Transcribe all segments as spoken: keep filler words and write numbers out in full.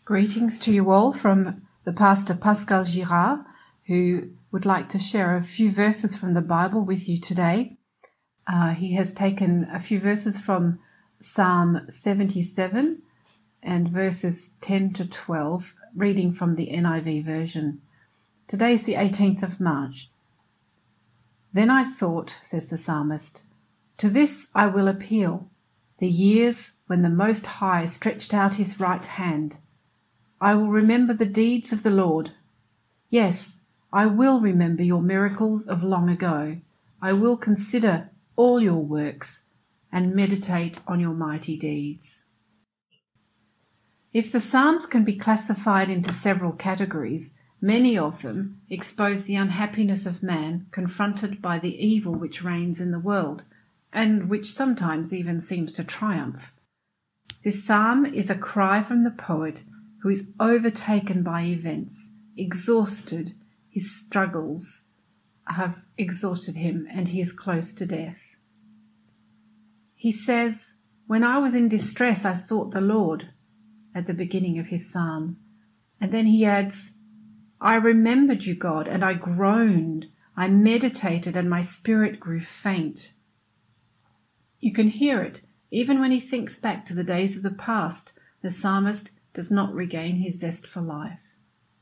Greetings to you all from the Pastor Pascal Girard, who would like to share a few verses from the Bible with you today. Uh, he has taken a few verses from Psalm seventy-seven and verses ten to twelve, reading from the N I V version. Today is the eighteenth of March. Then I thought, says the psalmist, to this I will appeal, the years when the Most High stretched out his right hand. I will remember the deeds of the Lord. Yes, I will remember your miracles of long ago. I will consider all your works and meditate on your mighty deeds. If the Psalms can be classified into several categories, many of them expose the unhappiness of man confronted by the evil which reigns in the world, and which sometimes even seems to triumph. This psalm is a cry from the poet who is overtaken by events, exhausted. His struggles have exhausted him and he is close to death. He says, when I was in distress, I sought the Lord, at the beginning of his psalm. And then he adds, I remembered you, God, and I groaned. I meditated and my spirit grew faint. You can hear it. Even when he thinks back to the days of the past, the psalmist does not regain his zest for life.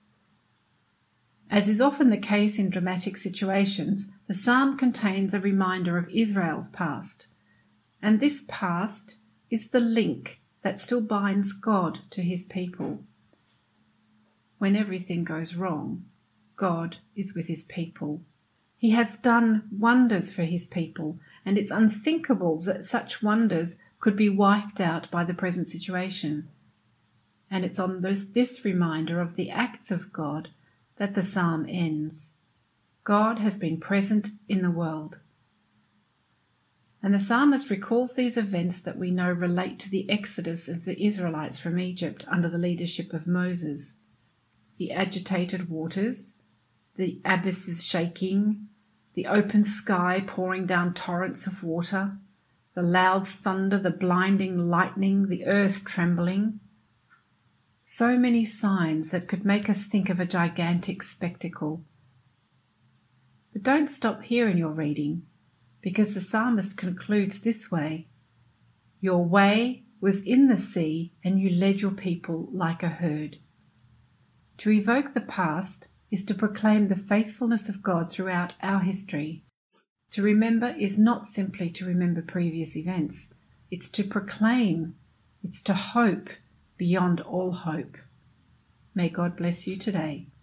As is often the case in dramatic situations, the psalm contains a reminder of Israel's past. And this past is the link that still binds God to his people. When everything goes wrong, God is with his people. He has done wonders for his people, and it's unthinkable that such wonders could be wiped out by the present situation. And it's on this, this reminder of the acts of God that the psalm ends. God has been present in the world. And the psalmist recalls these events that we know relate to the exodus of the Israelites from Egypt under the leadership of Moses. The agitated waters, the abysses shaking, the open sky pouring down torrents of water, the loud thunder, the blinding lightning, the earth trembling. So many signs that could make us think of a gigantic spectacle. But don't stop here in your reading, because the psalmist concludes this way: your way was in the sea, and you led your people like a herd. To evoke the past is to proclaim the faithfulness of God throughout our history. To remember is not simply to remember previous events. It's to proclaim, it's to hope beyond all hope. May God bless you today.